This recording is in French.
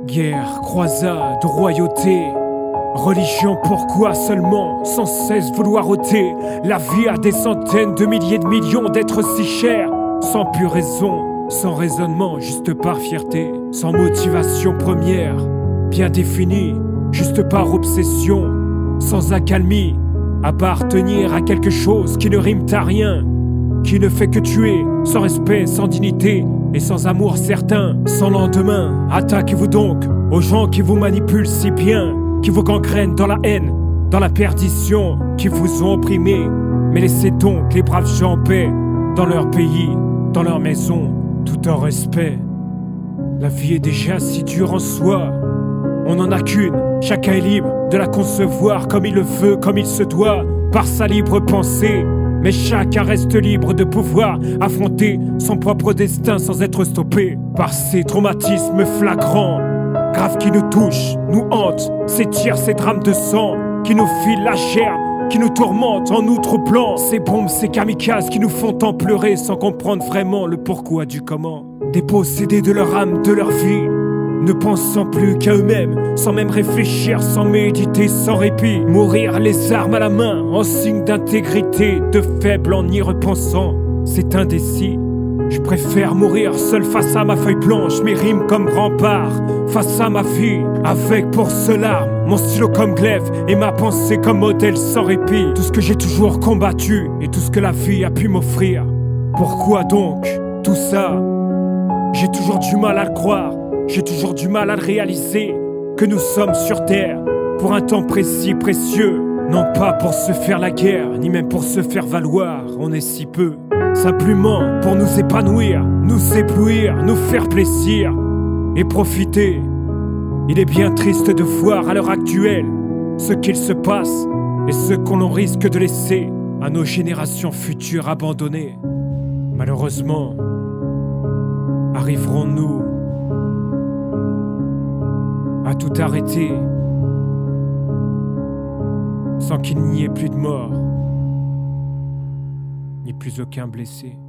Guerre, croisade, royauté, religion, pourquoi seulement sans cesse vouloir ôter la vie à des centaines de milliers de millions d'êtres si chers, sans pure raison, sans raisonnement, juste par fierté, sans motivation première, bien définie, juste par obsession, sans accalmie, appartenir à quelque chose qui ne rime à rien, qui ne fait que tuer, sans respect, sans dignité et sans amour certain, sans lendemain. Attaquez-vous donc aux gens qui vous manipulent si bien, qui vous gangrènent dans la haine, dans la perdition, qui vous ont opprimé. Mais laissez donc les braves gens en paix, dans leur pays, dans leur maison, tout en respect. La vie est déjà si dure en soi, on n'en a qu'une, chacun est libre de la concevoir comme il le veut, comme il se doit, par sa libre pensée. Mais chacun reste libre de pouvoir affronter son propre destin sans être stoppé par ces traumatismes flagrants, graves qui nous touchent, nous hantent, ces tirs, ces drames de sang qui nous filent la chair, qui nous tourmentent en nous troublant, ces bombes, ces kamikazes qui nous font tant pleurer sans comprendre vraiment le pourquoi du comment. Dépossédés de leur âme, de leur vie, ne pensant plus qu'à eux-mêmes, sans même réfléchir, sans méditer, sans répit. Mourir les armes à la main, en signe d'intégrité, de faible en y repensant, c'est indécis. Je préfère mourir seul face à ma feuille blanche, mes rimes comme rempart, face à ma vie, avec pour seule arme mon stylo comme glaive et ma pensée comme modèle sans répit. Tout ce que j'ai toujours combattu et tout ce que la vie a pu m'offrir. Pourquoi donc tout ça? J'ai toujours du mal à le croire. J'ai toujours du mal à le réaliser, que nous sommes sur terre pour un temps précis, précieux. Non pas pour se faire la guerre, ni même pour se faire valoir, on est si peu. Simplement pour nous épanouir, nous éblouir, nous faire plaisir et profiter. Il est bien triste de voir à l'heure actuelle ce qu'il se passe et ce qu'on en risque de laisser à nos générations futures abandonnées. Malheureusement, arriverons-nous à tout arrêter sans qu'il n'y ait plus de morts ni plus aucun blessé?